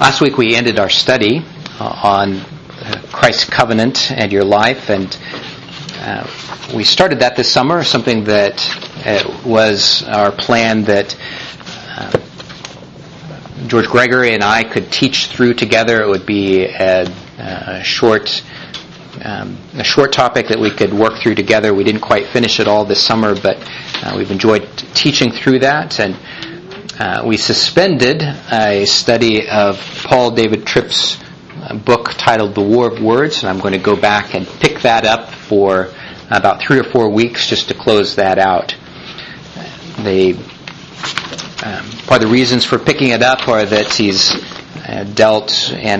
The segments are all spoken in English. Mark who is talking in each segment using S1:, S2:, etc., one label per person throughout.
S1: Last week we ended our study on Christ's covenant and your life, and we started that this summer, something that was our plan that George Gregory and I could teach through together. It would be a short topic that we could work through together. We didn't quite finish it all this summer, but we've enjoyed teaching through that, and we suspended a study of Paul David Tripp's book titled The War of Words, and I'm going to go back and pick that up for about 3 or 4 weeks just to close that out. Part of the reasons for picking it up are that he's dealt in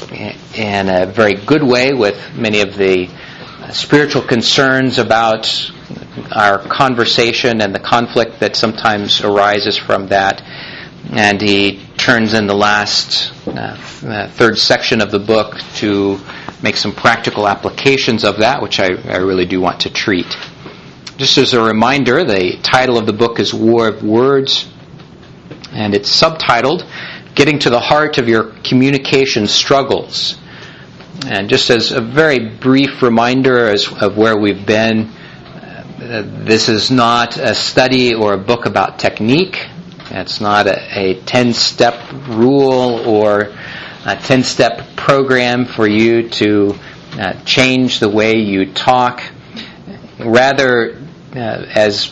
S1: a very good way with many of the spiritual concerns about our conversation and the conflict that sometimes arises from that. And he turns in the last third section of the book to make some practical applications of that, which I really do want to treat. Just as a reminder, the title of the book is War of Words, and it's subtitled Getting to the Heart of Your Communication Struggles. And just as a very brief reminder of where we've been, this is not a study or a book about technique. It's not a 10-step rule or a 10-step program for you to change the way you talk. Rather, as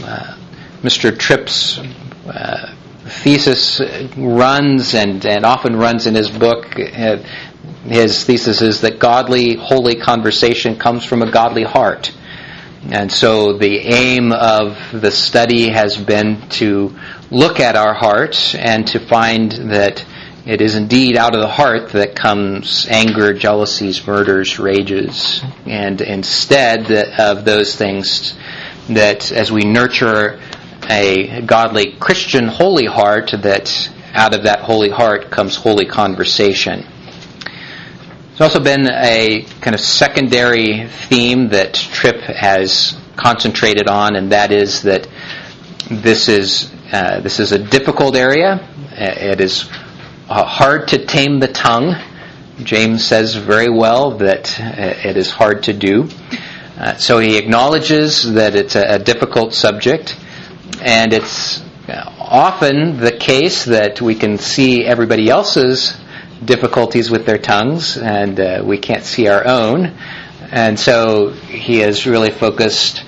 S1: Mr. Tripp's thesis runs and often runs in his book, his thesis is that godly, holy conversation comes from a godly heart. And so the aim of the study has been to look at our hearts and to find that it is indeed out of the heart that comes anger, jealousies, murders, rages. And instead of those things, that as we nurture a godly Christian holy heart, that out of that holy heart comes holy conversation. There's also been a kind of secondary theme that Tripp has concentrated on, and that is that this is a difficult area. It is hard to tame the tongue. James says very well that it is hard to do. So he acknowledges that it's a difficult subject, and it's often the case that we can see everybody else's difficulties with their tongues, and we can't see our own. And so he has really focused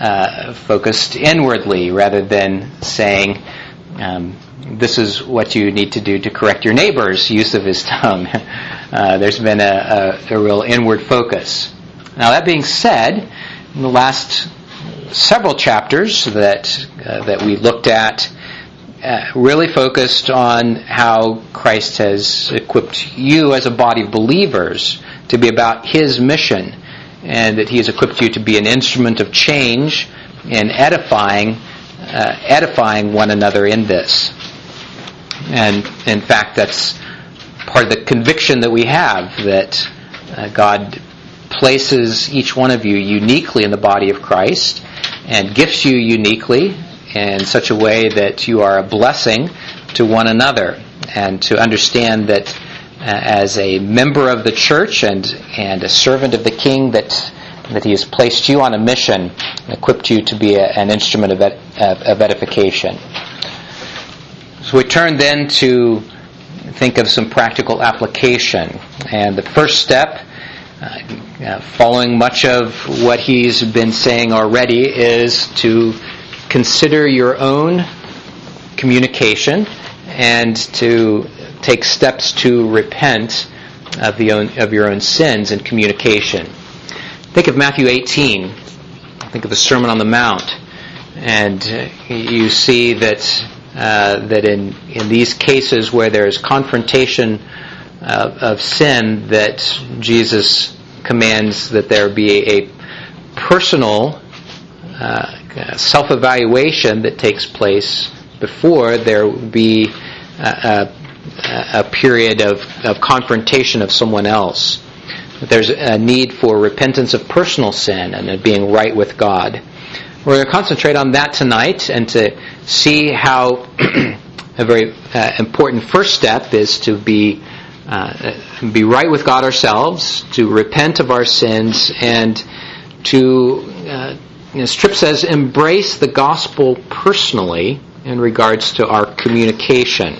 S1: inwardly rather than saying, this is what you need to do to correct your neighbor's use of his tongue. There's been a real inward focus. Now, that being said, in the last several chapters that we looked at really focused on how Christ has equipped you as a body of believers to be about His mission, and that He has equipped you to be an instrument of change in edifying one another in this. And in fact, that's part of the conviction that we have, that God places each one of you uniquely in the body of Christ and gifts you uniquely in such a way that you are a blessing to one another, and to understand that as a member of the church and a servant of the King, that He has placed you on a mission and equipped you to be an instrument of edification. So we turn then to think of some practical application. And the first step, following much of what he's been saying already, is to consider your own communication and to take steps to repent of your own sins in communication. Think of Matthew 18. Think of the Sermon on the Mount, and you see that in these cases where there is confrontation of sin, that Jesus commands that there be a personal self-evaluation that takes place before there will be a period of confrontation of someone else. There's a need for repentance of personal sin and being right with God. We're going to concentrate on that tonight and to see how very important first step is to be right with God ourselves, to repent of our sins, and to, as Tripp says, embrace the gospel personally in regards to our communication.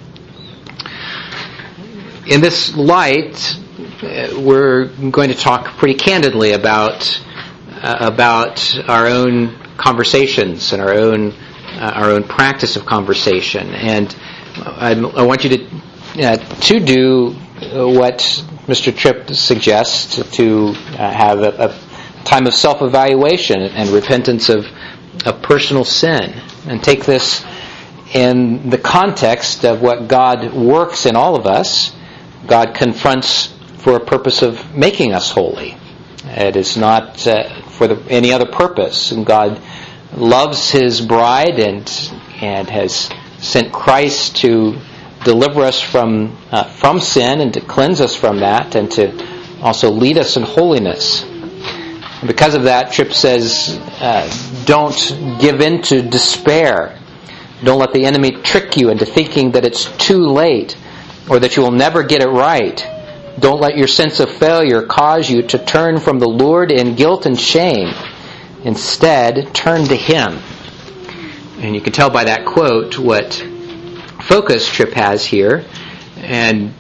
S1: In this light, we're going to talk pretty candidly about our own conversations and our own practice of conversation, and I want you to do what Mr. Tripp suggests, to have a time of self-evaluation and repentance of personal sin, and take this in the context of what God works in all of us. God confronts for a purpose of making us holy. It is not for any other purpose. And God loves His bride and has sent Christ to deliver us from sin and to cleanse us from that, and to also lead us in holiness. And because of that, Tripp says, don't give in to despair. Don't let the enemy trick you into thinking that it's too late or that you will never get it right. Don't let your sense of failure cause you to turn from the Lord in guilt and shame. Instead, turn to Him. And you can tell by that quote what focus Tripp has here. And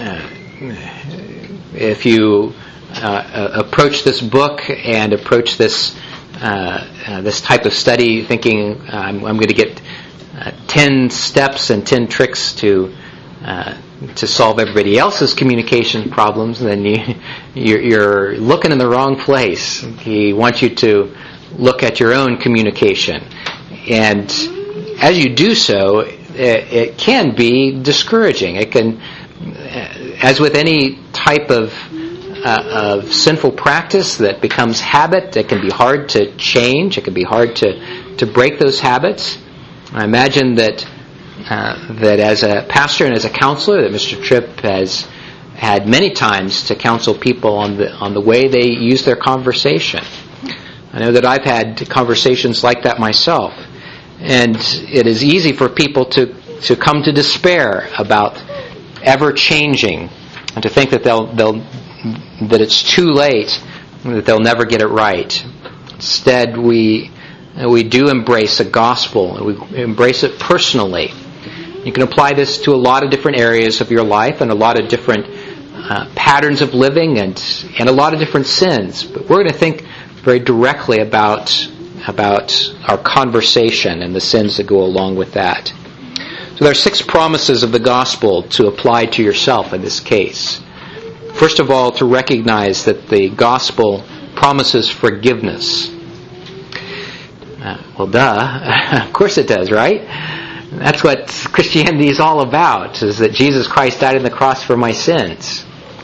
S1: if you approach this book and approach this type of study thinking I'm going to get 10 steps and 10 tricks to solve everybody else's communication problems, then you're looking in the wrong place. He wants you to look at your own communication. And as you do so, it can be discouraging. It can, as with any type of sinful practice that becomes habit, it can be hard to change. It can be hard to break those habits. I imagine that as a pastor and as a counselor, that Mr. Tripp has had many times to counsel people on the way they use their conversation. I know that I've had conversations like that myself, and it is easy for people to come to despair about ever changing, and to think that that it's too late, that they'll never get it right. Instead, we do embrace the gospel, and we embrace it personally. You can apply this to a lot of different areas of your life and a lot of different patterns of living and a lot of different sins. But we're going to think very directly about our conversation and the sins that go along with that. So there are 6 promises of the gospel to apply to yourself in this case. First of all, to recognize that the gospel promises forgiveness. Well, duh. Of course it does, right? That's what Christianity is all about, is that Jesus Christ died on the cross for my sins.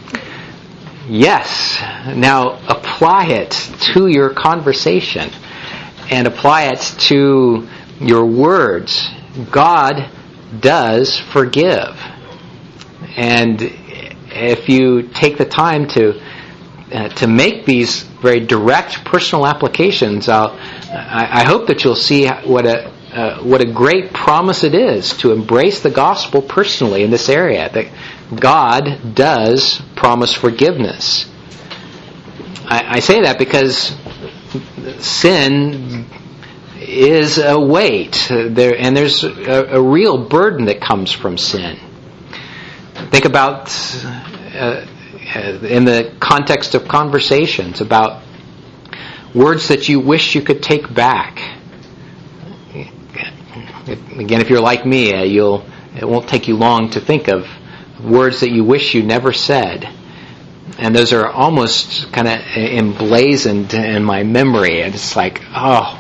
S1: Yes. Now apply it to your conversation and apply it to your words. God does forgive. And if you take the time to make these very direct personal applications, I hope that you'll see what a great promise it is to embrace the gospel personally in this area, that God does promise forgiveness. I say that because sin is a weight, and there's a real burden that comes from sin. Think about, in the context of conversations, about words that you wish you could take back. Again, if you're like me, it won't take you long to think of words that you wish you never said. And those are almost kind of emblazoned in my memory. And it's like, oh,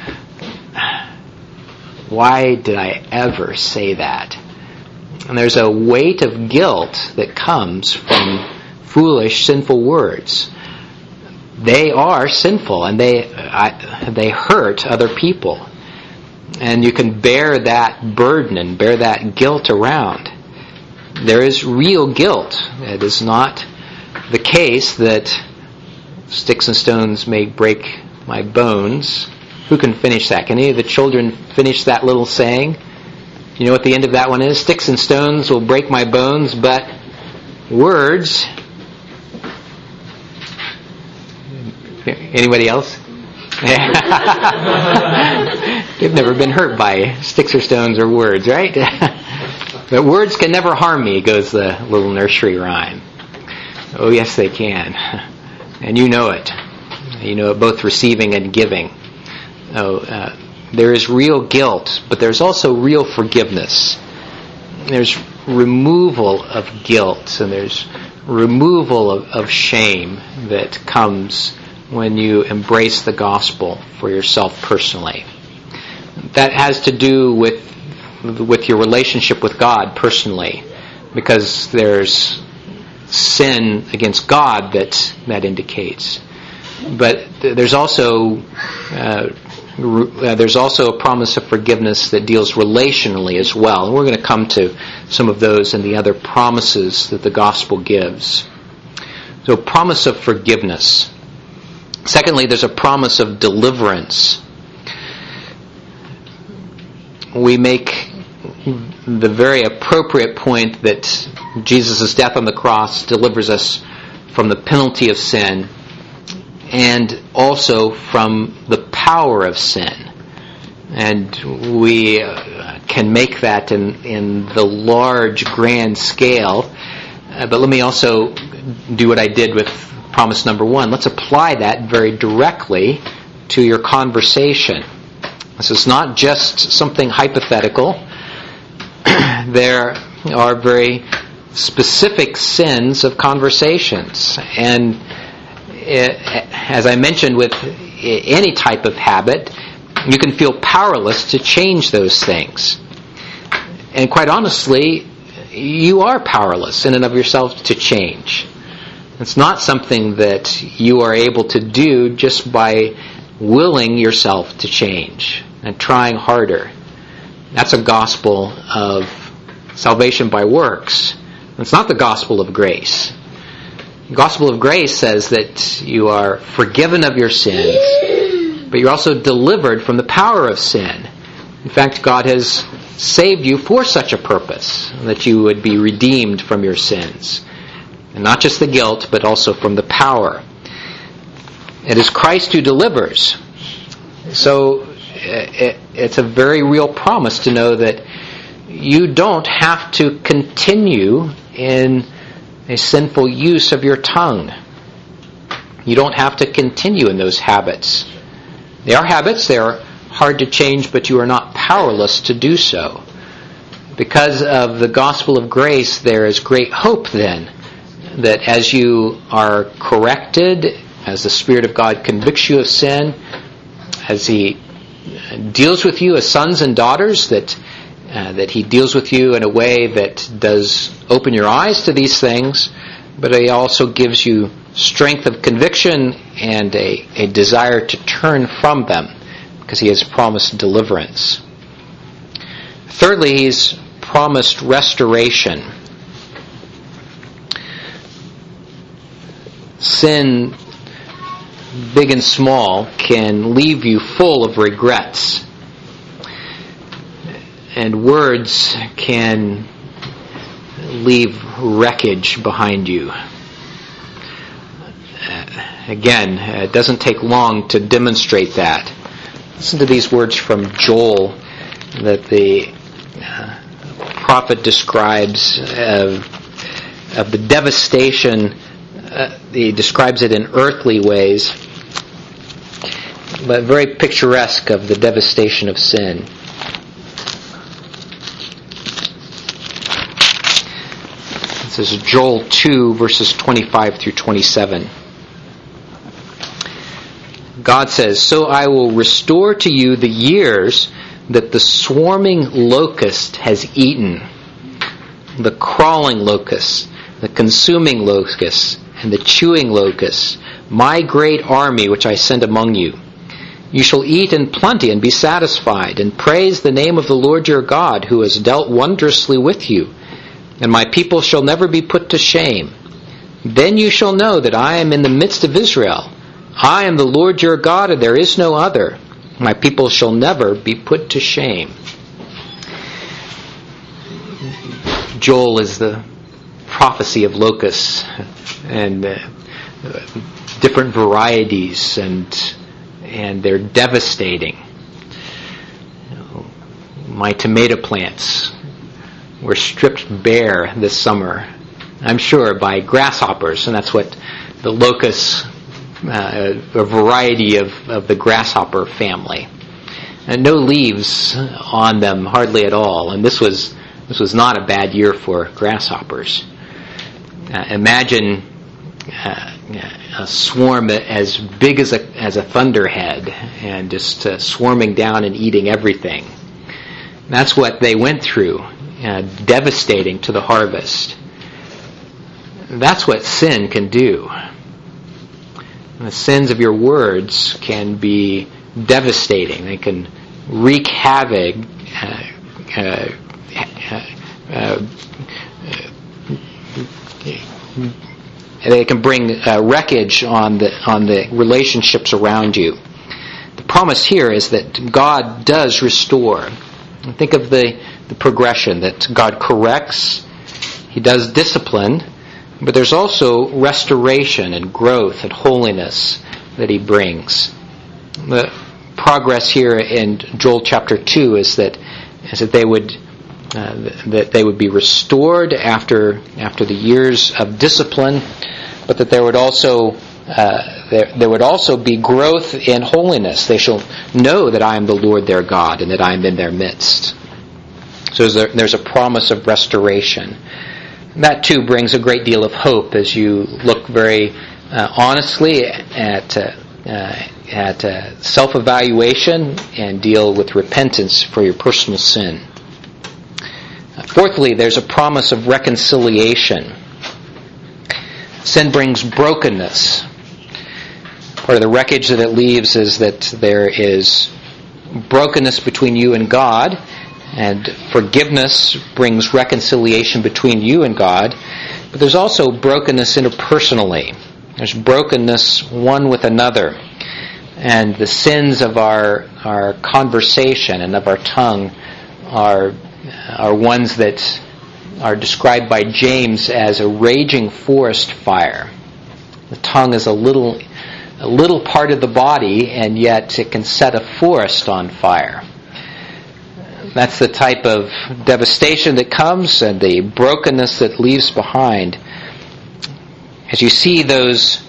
S1: why did I ever say that? And there's a weight of guilt that comes from foolish, sinful words. They are sinful, and they hurt other people. And you can bear that burden and bear that guilt around. There is real guilt. It is not the case that sticks and stones may break my bones. Who can finish that? Can any of the children finish that little saying? You know what the end of that one is? Sticks and stones will break my bones, but words... Anybody else? You've never been hurt by sticks or stones or words, right? But words can never harm me, goes the little nursery rhyme. Oh, yes, they can. And you know it. You know it both receiving and giving. There is real guilt, but there's also real forgiveness. There's removal of guilt, and there's removal of shame that comes when you embrace the gospel for yourself personally. That has to do with your relationship with God personally, because there's sin against God that indicates. But there's also a promise of forgiveness that deals relationally as well. And we're going to come to some of those and the other promises that the gospel gives. So, promise of forgiveness. Secondly, there's a promise of deliverance. We make the very appropriate point that Jesus' death on the cross delivers us from the penalty of sin and also from the power of sin. And we can make that in the large, grand scale. But let me also do what I did with promise number one. Let's apply that very directly to your conversation. This is not just something hypothetical. There are very specific sins of conversations. And as I mentioned, with any type of habit, you can feel powerless to change those things. And quite honestly, you are powerless in and of yourself to change. It's not something that you are able to do just by willing yourself to change and trying harder. That's a gospel of salvation by works. It's not the gospel of grace. The gospel of grace says that you are forgiven of your sins, but you're also delivered from the power of sin. In fact, God has saved you for such a purpose, that you would be redeemed from your sins. And not just the guilt, but also from the power. It is Christ who delivers. So it's a very real promise to know that you don't have to continue in a sinful use of your tongue. You don't have to continue in those habits. They are habits, they are hard to change, but you are not powerless to do so. Because of the gospel of grace, there is great hope then, that as you are corrected, as the Spirit of God convicts you of sin, as He deals with you as sons and daughters, that He deals with you in a way that does open your eyes to these things, but He also gives you strength of conviction and a desire to turn from them, because He has promised deliverance. Thirdly, He's promised restoration. Sin, big and small, can leave you full of regrets. And words can leave wreckage behind you. Again, it doesn't take long to demonstrate that. Listen to these words from Joel that the prophet describes of the devastation. He describes it in earthly ways, but very picturesque of the devastation of sin. This is Joel 2, verses 25 through 27. God says, "So I will restore to you the years that the swarming locust has eaten, the crawling locust, the consuming locust, and the chewing locust, my great army which I send among you. You shall eat in plenty and be satisfied, and praise the name of the Lord your God, who has dealt wondrously with you. And my people shall never be put to shame. Then you shall know that I am in the midst of Israel. I am the Lord your God, and there is no other. My people shall never be put to shame." Joel is the prophecy of locusts and different varieties, and they're devastating. My tomato plants were stripped bare this summer, I'm sure, by grasshoppers, and that's what the locusts, a variety of the grasshopper family. And no leaves on them, hardly at all. And this was not a bad year for grasshoppers. Imagine a swarm as big as a thunderhead, and just swarming down and eating everything. That's what they went through, devastating to the harvest. That's what sin can do. The sins of your words can be devastating. They can wreak havoc, they can bring wreckage on the relationships around you. The promise here is that God does restore. Think of the progression, that God corrects, He does discipline, but there's also restoration and growth and holiness that He brings. The progress here in Joel chapter 2 is that they would be restored after the years of discipline, but that there would also be growth in holiness. They shall know that I am the Lord their God, and that I am in their midst. So there's a promise of restoration. That too brings a great deal of hope as you look very honestly at self-evaluation and deal with repentance for your personal sin. Fourthly, there's a promise of reconciliation. Sin brings brokenness. Part of the wreckage that it leaves is that there is brokenness between you and God, and forgiveness brings reconciliation between you and God. But there's also brokenness interpersonally. There's brokenness one with another. And the sins of our conversation and of our tongue are ones that are described by James as a raging forest fire. The tongue is a little part of the body, and yet it can set a forest on fire. That's the type of devastation that comes, and the brokenness that leaves behind. As you see those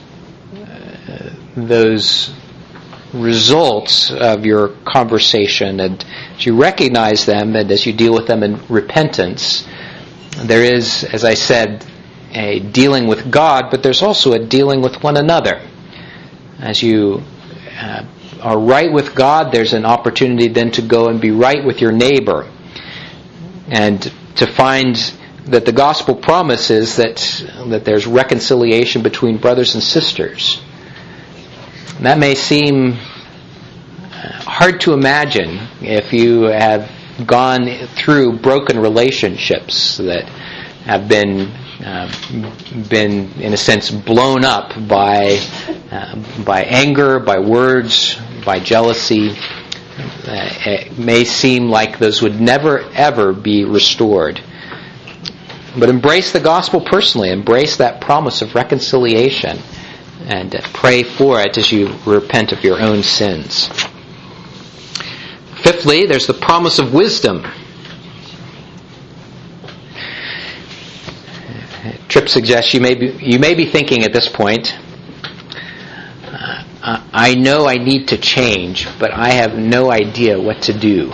S1: results of your conversation, and as you recognize them, and as you deal with them in repentance, there is, as I said, a dealing with God, but there's also a dealing with one another. As you are right with God, there's an opportunity then to go and be right with your neighbor, and to find that the gospel promises that there's reconciliation between brothers and sisters. And that may seem hard to imagine if you have gone through broken relationships that have been in a sense blown up by anger, by words, by jealousy. It may seem like those would never ever be restored. But embrace the gospel personally. Embrace that promise of reconciliation, and pray for it as you repent of your own sins. Fifthly, there's the promise of wisdom. Tripp suggests you may be thinking at this point, I know I need to change, but I have no idea what to do.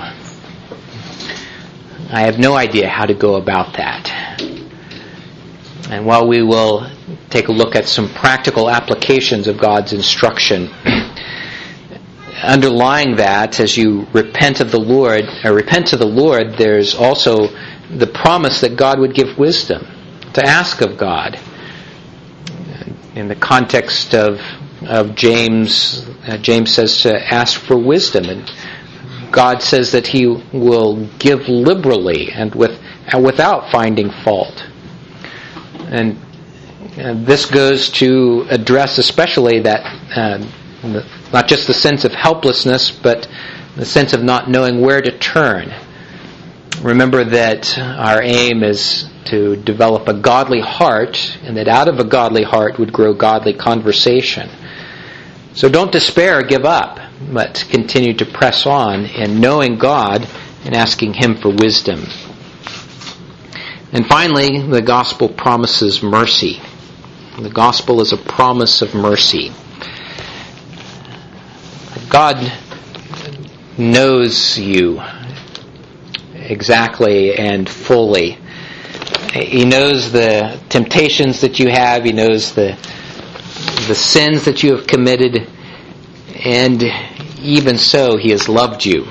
S1: I have no idea how to go about that. And while we will take a look at some practical applications of God's instruction, underlying that, as you repent to the Lord, there's also the promise that God would give wisdom, to ask of God. In the context of James, James says to ask for wisdom, and God says that He will give liberally and without finding fault. And this goes to address especially that not just the sense of helplessness, but the sense of not knowing where to turn. Remember that our aim is to develop a godly heart, and that out of a godly heart would grow godly conversation. So don't despair or give up, but continue to press on in knowing God and asking Him for wisdom. And finally, the gospel promises mercy. The gospel is a promise of mercy. God knows you exactly and fully. He knows the temptations that you have. He knows the sins that you have committed. And even so, He has loved you.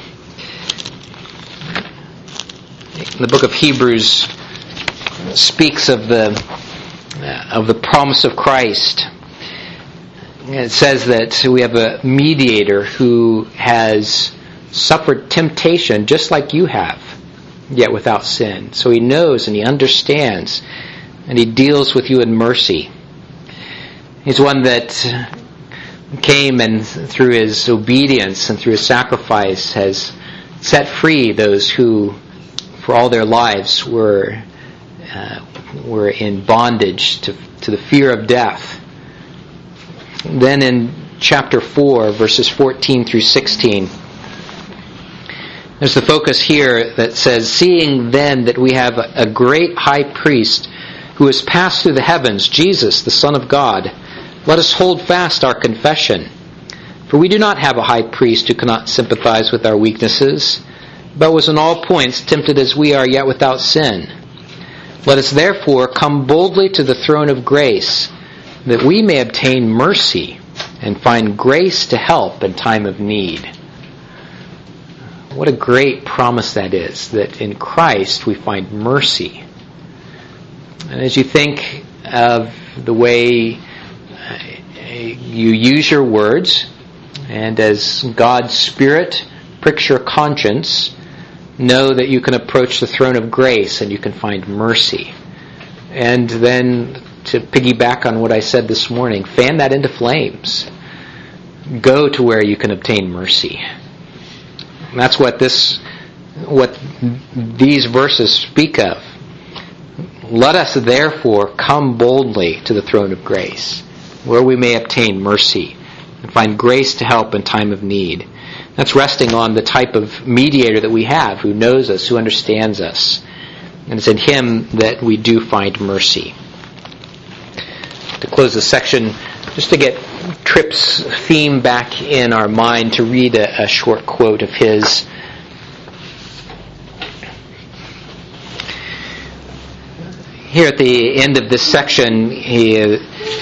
S1: The book of Hebrews speaks of the promise of Christ. It says that we have a mediator who has suffered temptation just like you have, yet without sin. So He knows and He understands, and He deals with you in mercy. He's one that came and through His obedience and through His sacrifice has set free those who for all their lives were in bondage to the fear of death. Then in chapter 4, verses 14 through 16, there's the focus here that says, "Seeing then that we have a great high priest who has passed through the heavens, Jesus, the Son of God, let us hold fast our confession. For we do not have a high priest who cannot sympathize with our weaknesses, but was in all points tempted as we are, yet without sin. Let us therefore come boldly to the throne of grace, that we may obtain mercy and find grace to help in time of need." What a great promise that is, that in Christ we find mercy. And as you think of the way you use your words, and as God's Spirit pricks your conscience, know that you can approach the throne of grace and you can find mercy. And then, to piggyback on what I said this morning, fan that into flames. Go to where you can obtain mercy. And that's what these verses speak of. Let us therefore come boldly to the throne of grace, where we may obtain mercy and find grace to help in time of need. That's resting on the type of mediator that we have, who knows us, who understands us. And it's in Him that we do find mercy. To close this section, just to get Tripp's theme back in our mind, to read a short quote of his. Here at the end of this section, he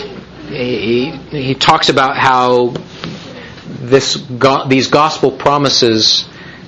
S1: talks about how these gospel promises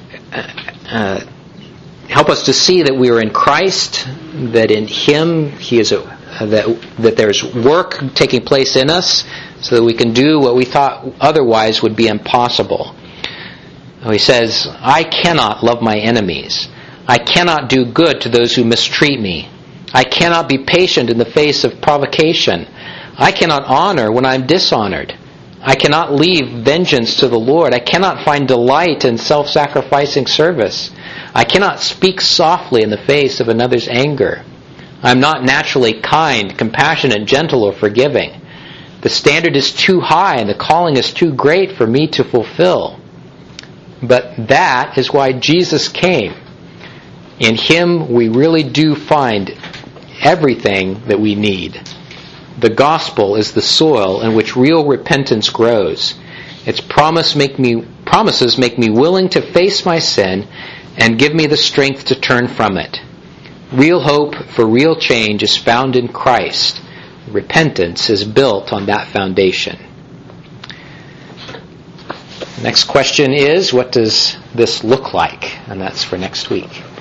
S1: help us to see that we are in Christ, that in Him He is that there's work taking place in us, so that we can do what we thought otherwise would be impossible. He says, "I cannot love my enemies. I cannot do good to those who mistreat me. I cannot be patient in the face of provocation. I cannot honor when I am dishonored. I cannot leave vengeance to the Lord. I cannot find delight in self-sacrificing service. I cannot speak softly in the face of another's anger. I am not naturally kind, compassionate, gentle, or forgiving. The standard is too high and the calling is too great for me to fulfill. But that is why Jesus came. In Him we really do find everything that we need. The gospel is the soil in which real repentance grows. Its promises make me willing to face my sin and give me the strength to turn from it. Real hope for real change is found in Christ. Repentance is built on that foundation. Next question is, what does this look like? And that's for next week.